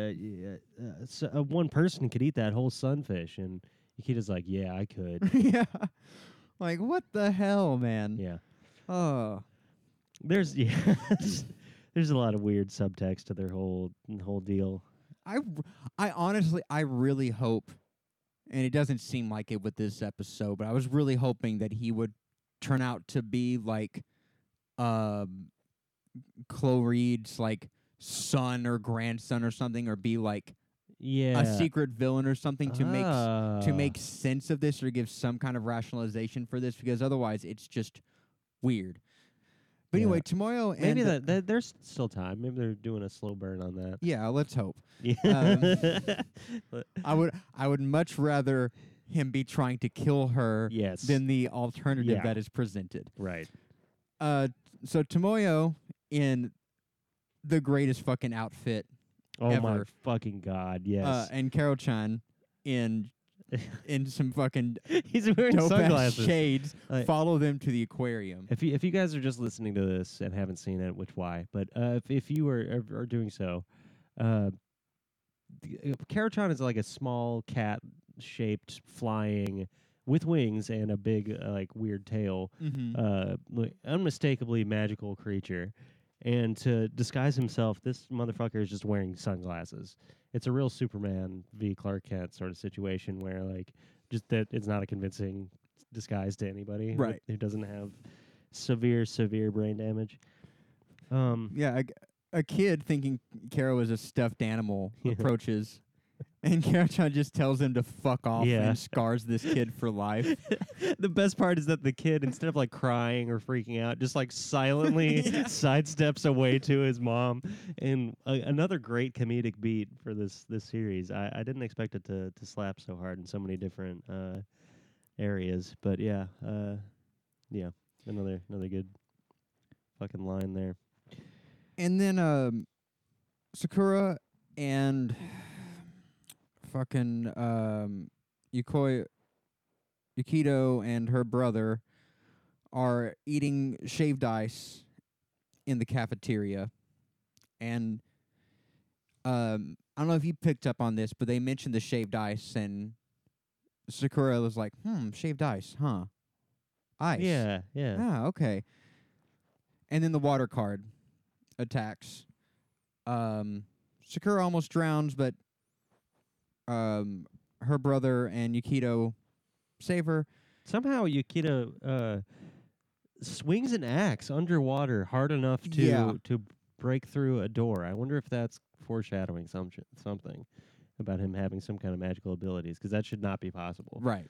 one person could eat that whole sunfish, and Yukita's like, yeah, I could. Yeah. Like what the hell, man? Yeah. Oh. There's there's a lot of weird subtext to their whole deal. I honestly, I really hope, and it doesn't seem like it with this episode, but I was really hoping that he would turn out to be like, Chloe Reed's like son or grandson or something, or be like Yeah. a secret villain or something to make Ah. sense of this or give some kind of rationalization for this, because otherwise it's just weird. But Yeah. anyway, Tomoyo and Maybe that there's still time. Maybe they're doing a slow burn on that. yeah, let's hope. Yeah. I would much rather him be trying to kill her Yes. than the alternative Yeah. that is presented. Right. So Tomoyo in the greatest fucking outfit, Oh my ever. fucking god! Yes. and Carol-chan in some fucking He's wearing dope ass sunglasses. shades, Like- follow them to the aquarium. If you guys are just listening to this and haven't seen it, which why? But if you are doing so, Carrot-chan is like a small cat-shaped flying with wings and a big like weird tail, like, unmistakably magical creature. And to disguise himself, this motherfucker is just wearing sunglasses. It's a real Superman v Clark Kent sort of situation where like just that it's not a convincing disguise to anybody Right. who doesn't have severe brain damage. Yeah, a kid thinking Karo is a stuffed animal Yeah. approaches, and Carol-chan just tells him to fuck off Yeah. and scars this kid for life. The best part is that the kid, instead of like crying or freaking out, just like silently Yeah. sidesteps away to his mom. And another great comedic beat for this series. I didn't expect it to slap so hard in so many different areas, but yeah, another good fucking line there. And then Sakura and fucking Yukito and her brother are eating shaved ice in the cafeteria. And I don't know if you picked up on this, but they mentioned the shaved ice, and Sakura was like, shaved ice, huh? Ice. Yeah. Ah, okay. And then the water card attacks. Sakura almost drowns, but her brother and Yukito save her. Somehow Yukito swings an axe underwater hard enough Yeah. to break through a door. I wonder if that's foreshadowing something about him having some kind of magical abilities, because that should not be possible. Right.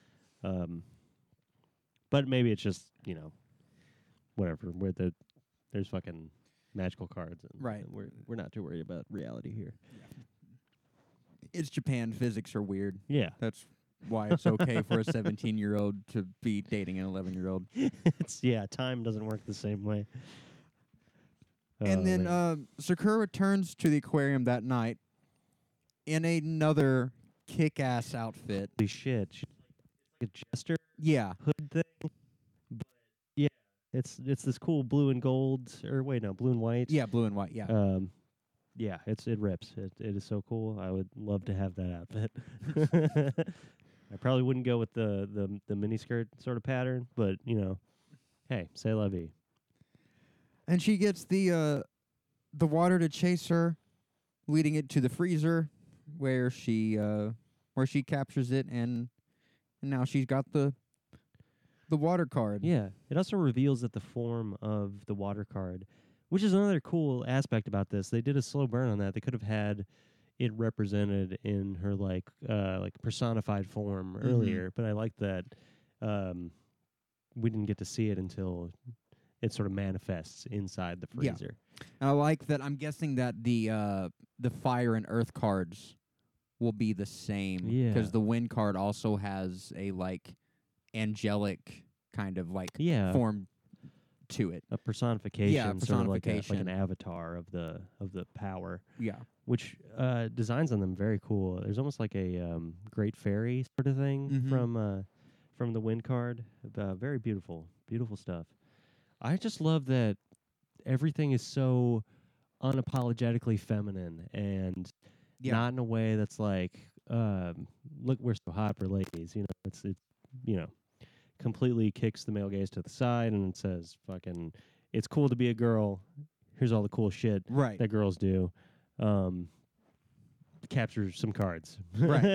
But maybe it's just, whatever. There's fucking magical cards, and Right. we're not too worried about reality here. It's Japan. Physics are weird. Yeah. That's why it's okay for a 17-year-old to be dating an 11-year-old. Time doesn't work the same way. And then man. Sakura returns to the aquarium that night in another kick-ass outfit. Holy shit. She's like a jester Yeah. hood thing. But yeah, it's this cool blue and gold, or wait, no, blue and white. Yeah, blue and white, yeah. Yeah, it rips. It is so cool. I would love to have that outfit. I probably wouldn't go with the miniskirt sort of pattern, but hey, c'est la vie. And she gets the water to chase her, leading it to the freezer, where she captures it, and now she's got the water card. Yeah, it also reveals that the form of the water card, which is another cool aspect about this. They did a slow burn on that. They could have had it represented in her like personified form earlier, but I like that we didn't get to see it until it sort of manifests inside the Yeah. freezer. And I like that. I'm guessing that the fire and earth cards will be the same. Yeah. Because the wind card also has a like angelic kind of like form to it. A personification, Yeah, sort of like an personification. avatar of the power. Yeah. Which designs on them very cool. There's almost like a great fairy sort of thing Mhm. from the wind card. Very beautiful stuff. I just love that everything is so unapologetically feminine and not in a way that's like, look, we're so hot for ladies. You know, it's you know, completely kicks the male gaze to the side and says, "Fucking, it's cool to be a girl. Here's all the cool shit Right. that girls do." Capture some cards. Right.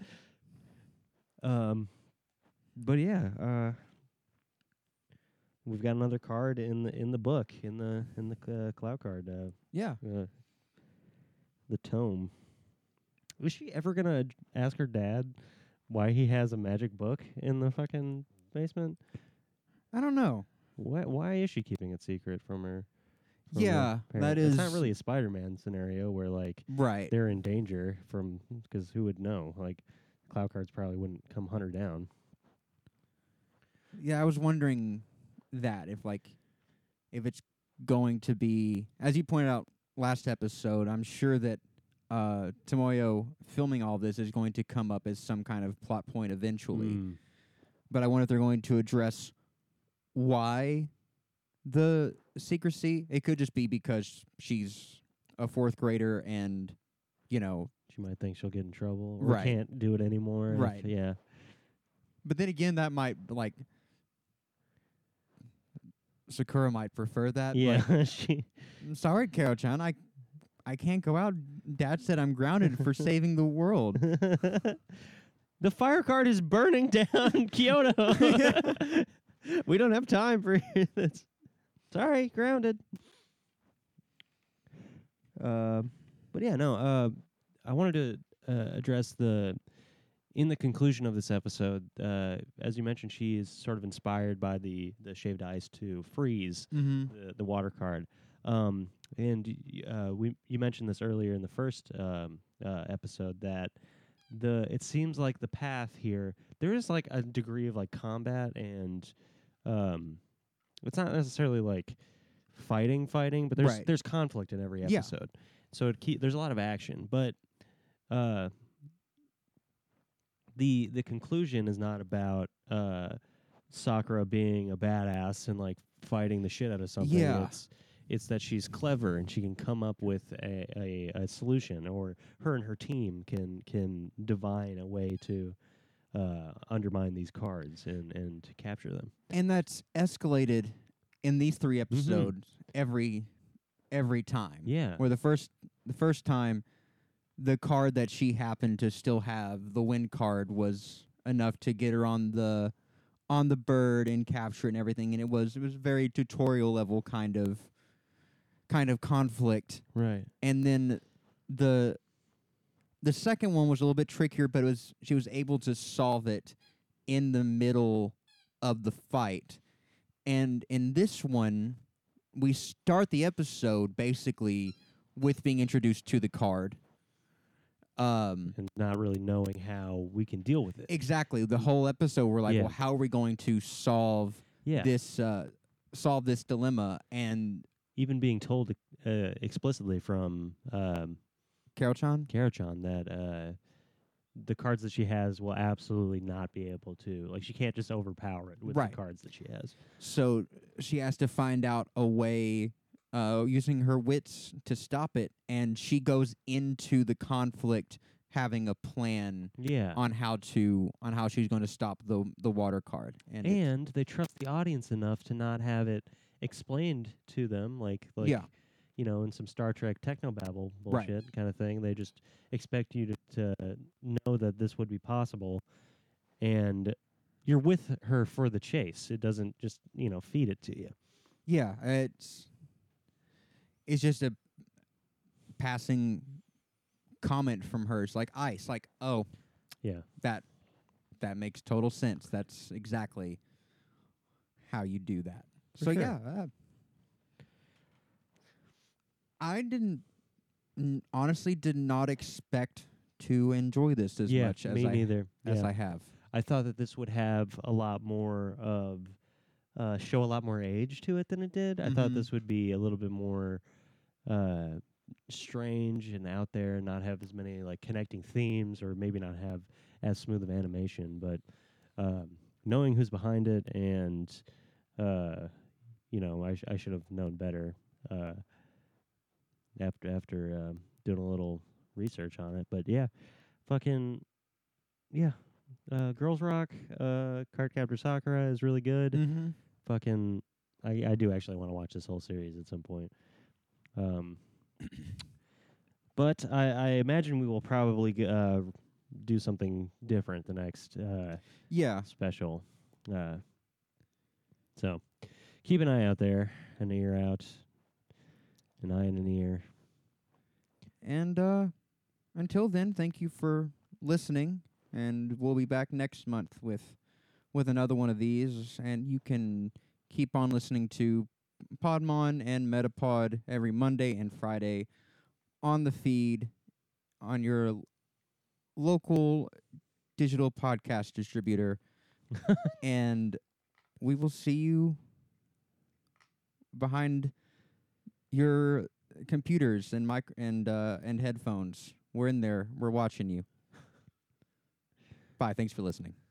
But yeah, we've got another card in the book in the cloud card. Yeah. The tome. Was she ever gonna ask her dad why he has a magic book in the fucking basement? I don't know. Why is she keeping it secret from her? Yeah, that It's is not really a Spider-Man scenario where like right. they're in danger from, because who would know? Like cloud cards probably wouldn't come hunt her down. Yeah, I was wondering that if it's going to be, as you pointed out last episode, I'm sure that Tomoyo filming all this is going to come up as some kind of plot point eventually. But I wonder if they're going to address why the secrecy. It could just be because she's a fourth grader and, you know, She might think she'll get in trouble or Right. can't do it anymore. Right. Yeah. but then again, that might, like, Sakura might prefer that. Yeah. Like, I'm sorry, Karo-chan, I can't go out. Dad said I'm grounded for saving the world. The fire card is burning down Kyoto. We don't have time for this. Sorry, grounded. But yeah, no. I wanted to address in the conclusion of this episode. As you mentioned, she is sort of inspired by the shaved ice to freeze the water card. And you mentioned this earlier in the first episode that it seems like the path here, there is like a degree of like combat and it's not necessarily like fighting, but there's conflict in every episode. Yeah. So there's a lot of action, but the conclusion is not about Sakura being a badass and like fighting the shit out of something. Yeah. It's that she's clever and she can come up with a solution, or her and her team can divine a way to undermine these cards and to capture them. And that's escalated in these 3 episodes every time. Yeah. Where the first time, the card that she happened to still have, the wind card, was enough to get her on the bird and capture it and everything, and it was very tutorial level kind of conflict. Right. And then the second one was a little bit trickier, but she was able to solve it in the middle of the fight. And in this one, we start the episode basically with being introduced to the card. And not really knowing how we can deal with it. Exactly. The whole episode, we're like, well, how are we going to solve this dilemma? And even being told explicitly from Karo-chan that the cards that she has will absolutely not be able to, like, she can't just overpower it with the cards that she has. So she has to find out a way using her wits to stop it, and she goes into the conflict having a plan on how she's going to stop the water card. And they trust the audience enough to not have it explained to them like you know, in some Star Trek technobabble bullshit kind of thing. They just expect you to know that this would be possible, and you're with her for the chase. It doesn't just, you know, feed it to you. Yeah, it's just a passing comment from her. It's like ice, like, oh, yeah, that makes total sense. That's exactly how you do that. For sure. Yeah, I honestly did not expect to enjoy this as much as I have. I thought that this would have a lot more of show a lot more age to it than it did. I thought this would be a little bit more strange and out there, and not have as many like connecting themes, or maybe not have as smooth of animation. But knowing who's behind it, and I should have known better after doing a little research on it. But yeah, fucking yeah. Girls Rock, Cardcaptor Sakura is really good. Mm-hmm. Fucking, I do actually want to watch this whole series at some point. But I imagine we will probably do something different the next special. So keep an eye out there, an ear out, an eye and an ear. And until then, thank you for listening, and we'll be back next month with another one of these, and you can keep on listening to Podmon and Metapod every Monday and Friday on the feed on your local digital podcast distributor. And we will see you behind your computers and and headphones. We're in there. We're watching you. Bye. Thanks for listening.